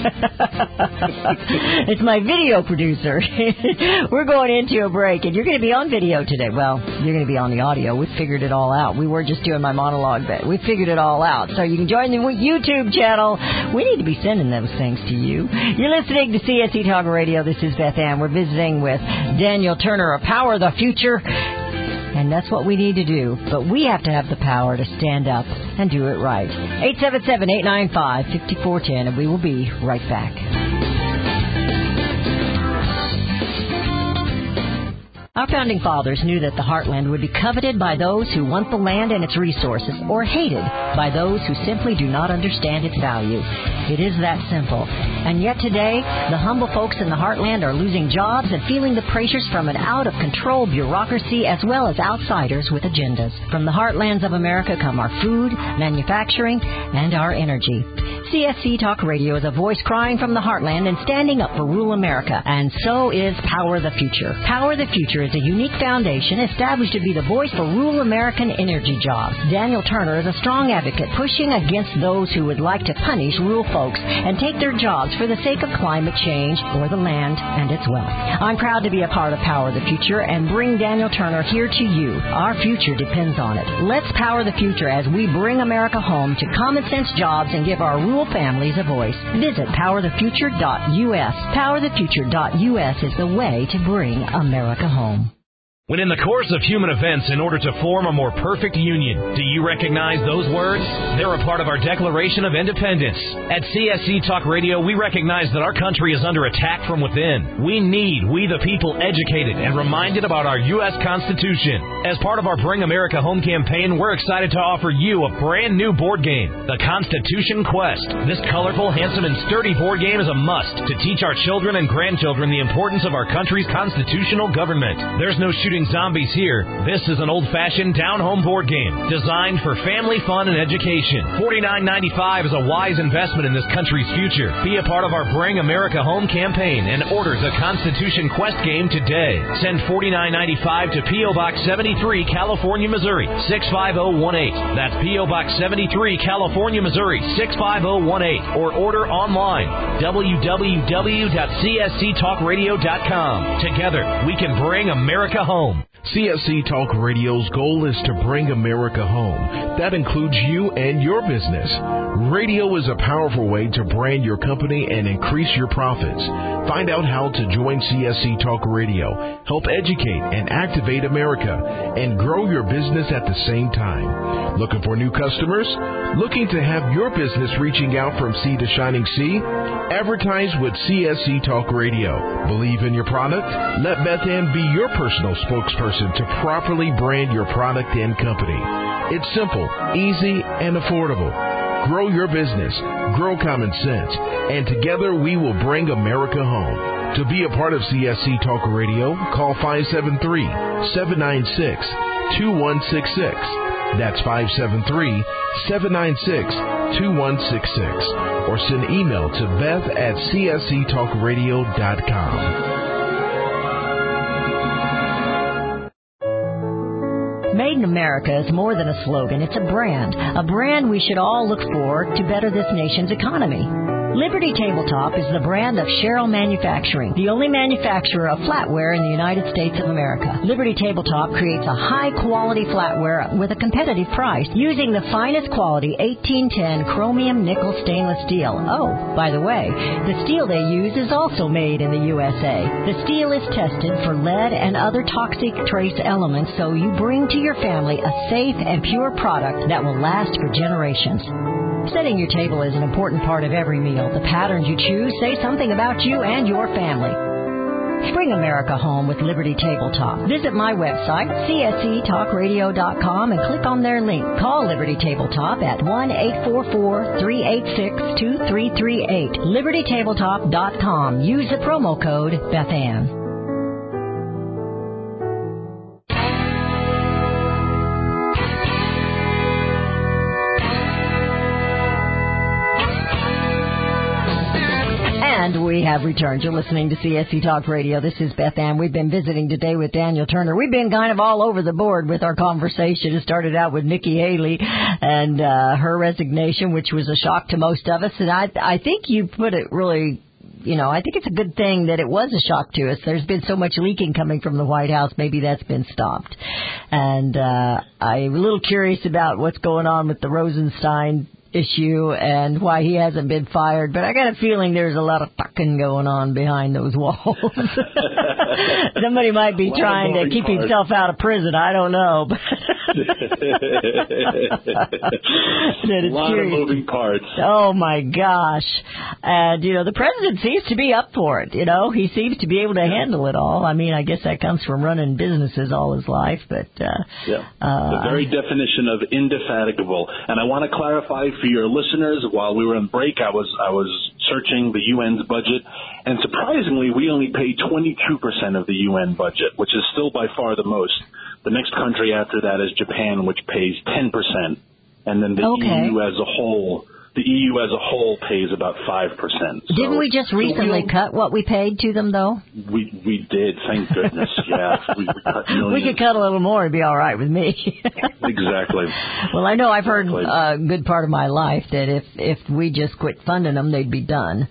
It's my video producer. We're going into a break, and you're going to be on video today. Well, you're going to be on the audio. We figured it all out. We were just doing my monologue, but we figured it all out. So you can join the YouTube channel. We need to be sending those things to you. You're listening to C S E Talk Radio. This is Beth Ann. We're visiting with Daniel Turner of Power the Future. And that's what we need to do. But we have to have the power to stand up and do it right. eight seven seven, eight nine five, five four one zero, and we will be right back. Our founding fathers knew that the heartland would be coveted by those who want the land and its resources, or hated by those who simply do not understand its value. It is that simple. And yet today, the humble folks in the heartland are losing jobs and feeling the pressures from an out-of-control bureaucracy as well as outsiders with agendas. From the heartlands of America come our food, manufacturing, and our energy. C S C Talk Radio is a voice crying from the heartland and standing up for rural America, and so is Power the Future. Power the Future is a unique foundation established to be the voice for rural American energy jobs. Daniel Turner is a strong advocate pushing against those who would like to punish rural folks and take their jobs for the sake of climate change or the land and its wealth. I'm proud to be a part of Power the Future and bring Daniel Turner here to you. Our future depends on it. Let's power the future as we bring America home to common sense jobs and give our rural families a voice. Visit power the future dot U S. power the future dot U S is the way to bring America home. When in the course of human events, in order to form a more perfect union, do you recognize those words? They're a part of our Declaration of Independence. At C S C Talk Radio, we recognize that our country is under attack from within. We need, we the people, educated and reminded about our U S Constitution. As part of our Bring America Home campaign, we're excited to offer you a brand new board game, the Constitution Quest. This colorful, handsome, and sturdy board game is a must to teach our children and grandchildren the importance of our country's constitutional government. There's no shooting zombies here. This is an old-fashioned down-home board game designed for family fun and education. forty-nine ninety-five is a wise investment in this country's future. Be a part of our Bring America Home campaign and order the Constitution Quest game today. Send forty-nine ninety-five to P O. Box seventy-three, California, Missouri, six five zero one eight. That's P O. Box seventy-three, California, Missouri, six five zero one eight. Or order online, w w w dot c s c talk radio dot com. Together, we can bring America home. C S C Talk Radio's goal is to bring America home. That includes you and your business. Radio is a powerful way to brand your company and increase your profits. Find out how to join C S C Talk Radio, help educate and activate America, and grow your business at the same time. Looking for new customers? Looking to have your business reaching out from sea to shining sea? Advertise with C S C Talk Radio. Believe in your product? Let Beth Ann be your personal spokesperson to properly brand your product and company. It's simple, easy, and affordable. Grow your business, grow common sense, and together we will bring America home. To be a part of C S C Talk Radio, call five seven three, seven nine six, two one six six. That's five seven three, seven nine six, two one six six. Or send email to beth at c s c talk radio dot com. Made in America is more than a slogan. It's a brand. A brand we should all look for to better this nation's economy. Liberty Tabletop is the brand of Sherrill Manufacturing, the only manufacturer of flatware in the United States of America. Liberty Tabletop creates a high-quality flatware with a competitive price using the finest quality eighteen ten chromium nickel stainless steel. Oh, by the way, the steel they use is also made in the U S A. The steel is tested for lead and other toxic trace elements, so you bring to your family a safe and pure product that will last for generations. Setting your table is an important part of every meal. The patterns you choose say something about you and your family. Bring America home with Liberty Tabletop. Visit my website, c s c talk radio dot com, and click on their link. Call Liberty Tabletop at one eight four four, three eight six, two three three eight. liberty tabletop dot com. Use the promo code Beth Ann. And we have returned. You're listening to C S C Talk Radio. This is Beth Ann. We've been visiting today with Daniel Turner. We've been kind of all over the board with our conversation. It started out with Nikki Haley and uh, her resignation, which was a shock to most of us. And I, I think you put it really, you know, I think it's a good thing that it was a shock to us. There's been so much leaking coming from the White House. Maybe that's been stopped. And uh, I'm a little curious about what's going on with the Rosenstein issue and why he hasn't been fired, but I got a feeling there's a lot of fucking going on behind those walls. Somebody might be trying to keep parts. himself out of prison. I don't know. But a lot curious. of moving parts. Oh, my gosh. And, you know, the president seems to be up for it. You know, he seems to be able to yeah. handle it all. I mean, I guess that comes from running businesses all his life, but... Uh, yeah, uh, the very definition of indefatigable. And I want to clarify for your listeners, while we were in break, I was I was searching the U N's budget, and surprisingly, we only pay twenty-two percent of the U N budget, which is still by far the most. The next country after that is Japan, which pays ten percent, and then the okay. E U as a whole the E U as a whole pays about five percent. So, Didn't we just so recently we cut what we paid to them, though? We we did, thank goodness. Yeah, we, we cut millions. We could cut a little more; it'd be all right with me. Exactly. Well, I know I've heard Exactly. a good part of my life that if if we just quit funding them, they'd be done.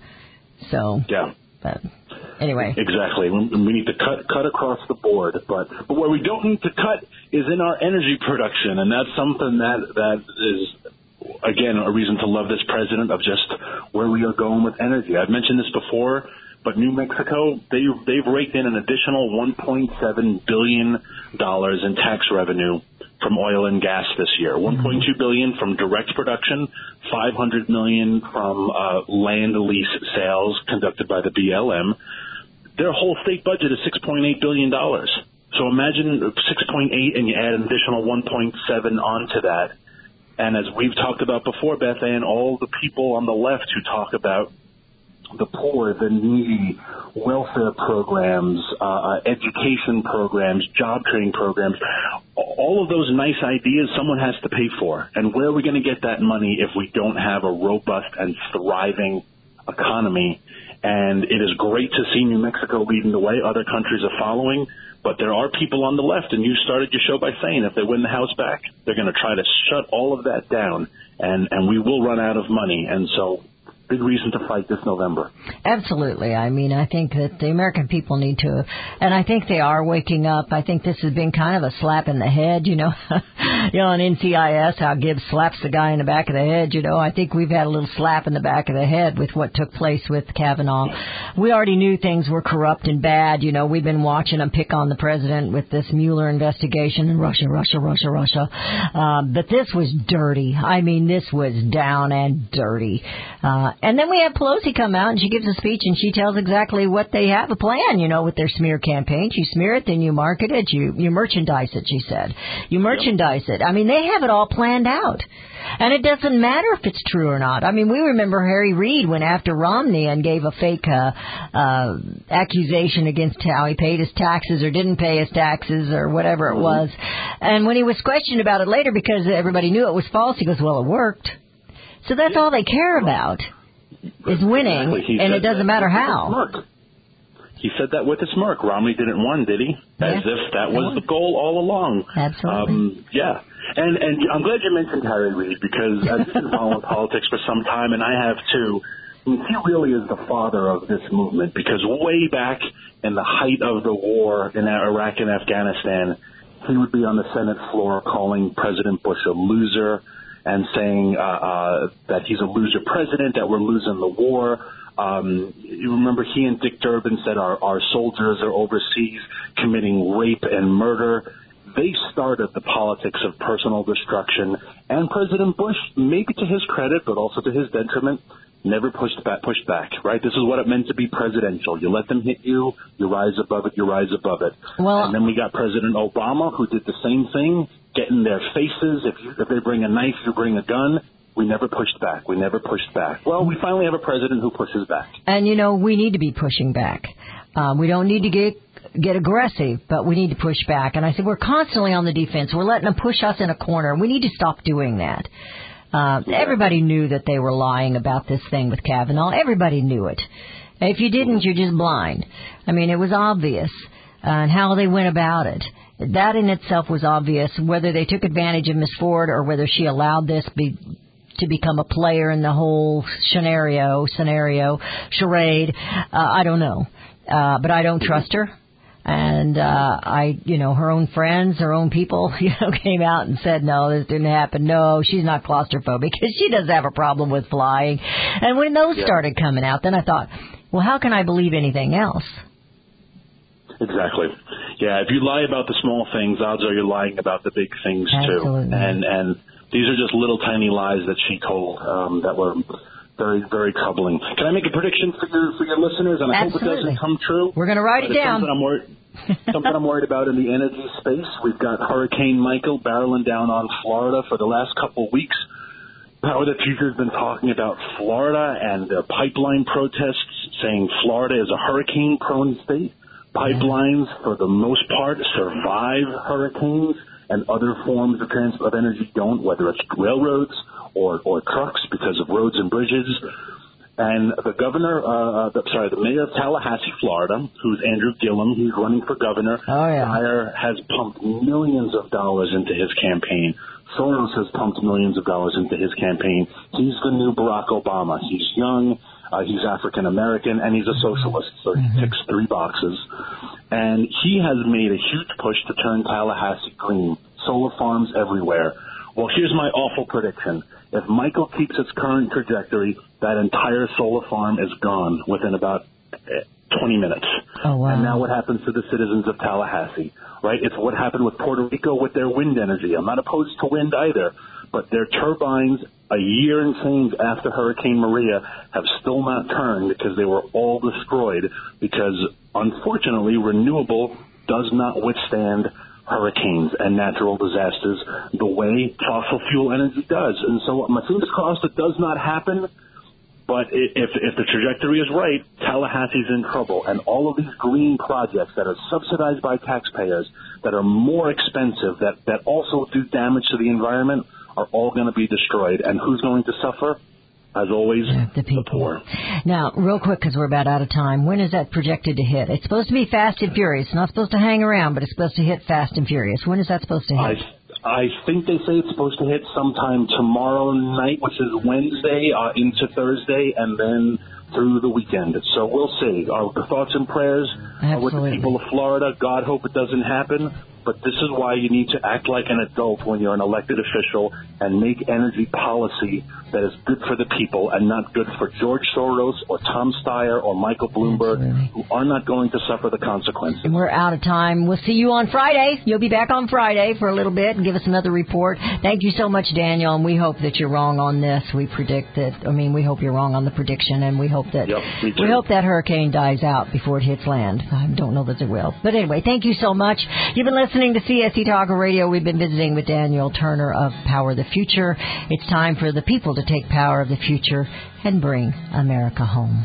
So yeah. But anyway. Exactly. We we need to cut cut across the board, but but where we don't need to cut is in our energy production, and that's something that that is, again, a reason to love this president, of just where we are going with energy. I've mentioned this before, but New Mexico, they, they've raked in an additional one point seven billion dollars in tax revenue from oil and gas this year. one point two billion dollars from direct production, five hundred million dollars from uh, land lease sales conducted by the B L M. Their whole state budget is six point eight billion dollars. So imagine six point eight and you add an additional one point seven onto that. And as we've talked about before, Beth Ann, all the people on the left who talk about the poor, the needy, welfare programs, uh, education programs, job training programs, all of those nice ideas someone has to pay for. And where are we going to get that money if we don't have a robust and thriving economy? And it is great to see New Mexico leading the way. Other countries are following. But there are people on the left, and you started your show by saying if they win the House back, they're going to try to shut all of that down, and, and we will run out of money. And so big reason to fight this November. Absolutely. I mean, I think that the American people need to, and I think they are waking up. I think this has been kind of a slap in the head, you know, you know, on N C I S, how Gibbs slaps the guy in the back of the head, you know. I think we've had a little slap in the back of the head with what took place with Kavanaugh. We already knew things were corrupt and bad, you know. We've been watching them pick on the president with this Mueller investigation and Russia, Russia, Russia, Russia. Uh, but this was dirty. I mean, this was down and dirty. Uh, And then we have Pelosi come out and she gives a speech and she tells exactly what they have a plan, you know, with their smear campaign. You smear it, then you market it, you, you merchandise it, she said. You merchandise it. I mean, they have it all planned out. And it doesn't matter if it's true or not. I mean, we remember Harry Reid went after Romney and gave a fake uh, uh, accusation against how he paid his taxes or didn't pay his taxes or whatever it was. And when he was questioned about it later because everybody knew it was false, he goes, well, it worked. So that's all they care about. Is winning, Exactly. and it doesn't matter how. He said that with a smirk. Romney didn't win, did he? As Yeah. if that was the goal all along. Absolutely. Um, yeah. And and I'm glad you mentioned Harry Reid, because I've been following politics for some time, and I have too. And he really is the father of this movement, because way back in the height of the war in Iraq and Afghanistan, he would be on the Senate floor calling President Bush a loser, and saying uh, uh, that he's a loser president, that we're losing the war. Um, you remember he and Dick Durbin said our, our soldiers are overseas committing rape and murder. They started the politics of personal destruction. And President Bush, maybe to his credit, but also to his detriment, never pushed back, pushed back, right? This is what it meant to be presidential. You let them hit you, you rise above it, you rise above it. Well, and then we got President Obama, who did the same thing. Get in their faces. If, you, if they bring a knife, you bring a gun. We never pushed back. We never pushed back. Well, we finally have a president who pushes back. And, you know, we need to be pushing back. Um, we don't need to get get aggressive, but we need to push back. And I said, we're constantly on the defense. We're letting them push us in a corner. We need to stop doing that. Uh, everybody knew that they were lying about this thing with Kavanaugh. Everybody knew it. If you didn't, you're just blind. I mean, it was obvious. Uh, and how they went about it. That in itself was obvious, whether they took advantage of Miz Ford or whether she allowed this be, to become a player in the whole scenario, scenario, charade. Uh, I don't know. Uh, but I don't trust her. And, uh, I, you know, her own friends, her own people, you know, came out and said, no, this didn't happen. No, she's not claustrophobic, because she does have a problem with flying. And when those yeah. started coming out, then I thought, well, how can I believe anything else? Exactly. Yeah, if you lie about the small things, odds are you're lying about the big things Absolutely. too. And and these are just little tiny lies that she told um, that were very, very troubling. Can I make a prediction for your for your listeners? And I Absolutely. hope it doesn't come true. We're going to write it down. Something I'm, worried, something I'm worried about in the energy space. We've got Hurricane Michael barreling down on Florida for the last couple of weeks. Power the Future has been talking about Florida and uh, pipeline protests, saying Florida is a hurricane-prone state. Pipelines, for the most part, survive hurricanes, and other forms of, trans- of energy don't, whether it's railroads or, or trucks because of roads and bridges. And the governor, uh, the, sorry, the mayor of Tallahassee, Florida, who's Andrew Gillum, he's running for governor. Oh, yeah. Steyer has pumped millions of dollars into his campaign. Soros has pumped millions of dollars into his campaign. He's the new Barack Obama. He's young, uh, he's African American, and he's a socialist, so he ticks three boxes. And he has made a huge push to turn Tallahassee green. Solar farms everywhere. Well, here's my awful prediction. If Michael keeps its current trajectory, that entire solar farm is gone within about twenty minutes. Oh, wow. And now what happens to the citizens of Tallahassee, right? It's what happened with Puerto Rico with their wind energy. I'm not opposed to wind either, but their turbines a year and change after Hurricane Maria have still not turned because they were all destroyed because, unfortunately, renewable does not withstand hurricanes and natural disasters the way fossil fuel energy does. And so my fingers crossed it does not happen, but if, if the trajectory is right, Tallahassee's in trouble. And all of these green projects that are subsidized by taxpayers, that are more expensive, that, that also do damage to the environment, are all going to be destroyed. And who's going to suffer? As always, the people. The poor. Now, real quick, because we're about out of time, when is that projected to hit? It's supposed to be Fast and Furious. It's not supposed to hang around, but it's supposed to hit Fast and Furious. When is that supposed to hit? I, I think they say it's supposed to hit sometime tomorrow night, which is Wednesday, uh, into Thursday, and then through the weekend. So we'll see. Our thoughts and prayers are with the people of Florida. God hope it doesn't happen. But this is why you need to act like an adult when you're an elected official and make energy policy that is good for the people and not good for George Soros or Tom Steyer or Michael Bloomberg, Absolutely. Who are not going to suffer the consequences. And we're out of time. We'll see you on Friday. You'll be back on Friday for a little bit and give us another report. Thank you so much, Daniel, and we hope that you're wrong on this. We predict that, I mean, we hope you're wrong on the prediction, and we hope that yep, me too. we hope that hurricane dies out before it hits land. I don't know that it will. But anyway, thank you so much. You've been listening to C S C Talk Radio. We've been visiting with Daniel Turner of Power the Future. It's time for the people to take power of the future and bring America home.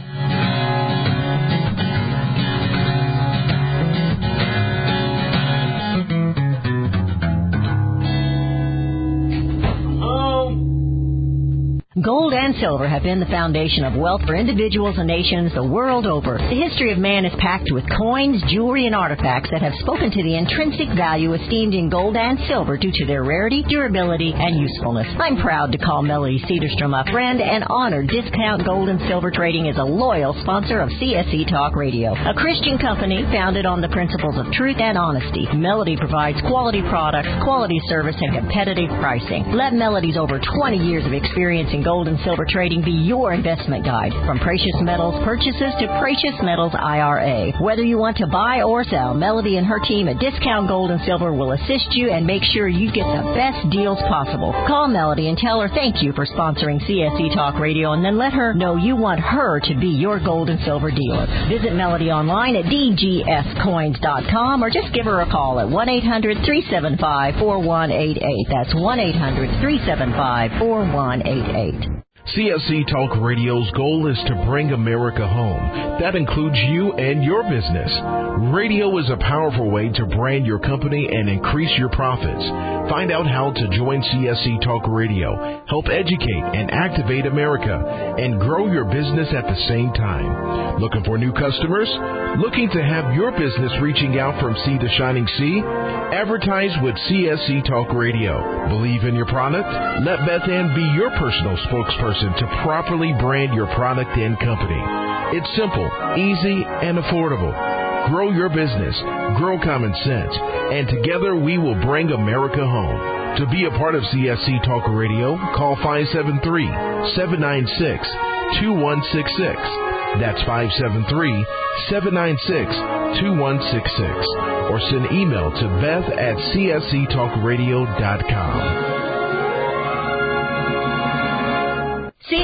Gold and silver have been the foundation of wealth for individuals and nations the world over. The history of man is packed with coins, jewelry, and artifacts that have spoken to the intrinsic value esteemed in gold and silver due to their rarity, durability, and usefulness. I'm proud to call Melody Cedarstrom a friend and honor Discount Gold and Silver Trading as a loyal sponsor of C S C Talk Radio, a Christian company founded on the principles of truth and honesty. Melody provides quality products, quality service, and competitive pricing. Let Melody's over twenty years of experience in gold and silver trading be your investment guide. From precious metals purchases to precious metals I R A. Whether you want to buy or sell, Melody and her team at Discount Gold and Silver will assist you and make sure you get the best deals possible. Call Melody and tell her thank you for sponsoring C S C Talk Radio, and then let her know you want her to be your gold and silver dealer. Visit Melody online at d g s coins dot com or just give her a call at one eight hundred, three seven five, four one eight eight. That's one eight hundred, three seven five, four one eight eight. C S C Talk Radio's goal is to bring America home. That includes you and your business. Radio is a powerful way to brand your company and increase your profits. Find out how to join C S C Talk Radio, help educate and activate America, and grow your business at the same time. Looking for new customers? Looking to have your business reaching out from sea to shining sea? Advertise with C S C Talk Radio. Believe in your product? Let Beth Ann be your personal spokesperson to properly brand your product and company. It's simple, easy, and affordable. Grow your business, grow common sense, and together we will bring America home. To be a part of C S C Talk Radio, call five seven three, seven nine six, two one six six. That's five seven three, seven nine six, two one six six. Or send email to beth at c s c talk radio dot com. C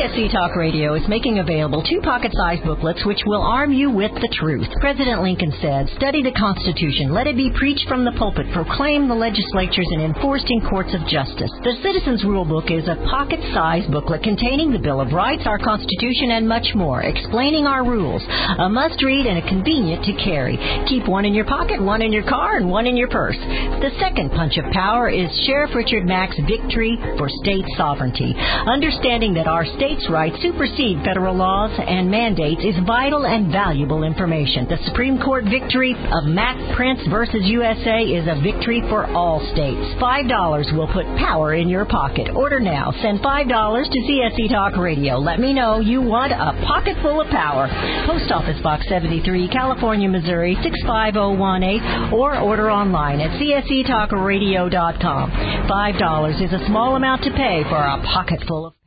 S C Talk Radio is making available two pocket-sized booklets which will arm you with the truth. President Lincoln said, study the Constitution, let it be preached from the pulpit, proclaimed the legislatures, and enforced in courts of justice. The Citizens Rule Book is a pocket-sized booklet containing the Bill of Rights, our Constitution, and much more, explaining our rules. A must-read and a convenient to carry. Keep one in your pocket, one in your car, and one in your purse. The second punch of power is Sheriff Richard Mack's Victory for State Sovereignty. Understanding that our states' rights supersede federal laws and mandates is vital and valuable information. The Supreme Court victory of Mack Prince versus U S A is a victory for all states. Five dollars will put power in your pocket. Order now. Send five dollars to C S C Talk Radio. Let me know you want a pocket full of power. Post Office Box seventy-three, California, Missouri six five zero one eight, or order online at C S C talk radio dot com. Five dollars is a small amount to pay for a pocket full of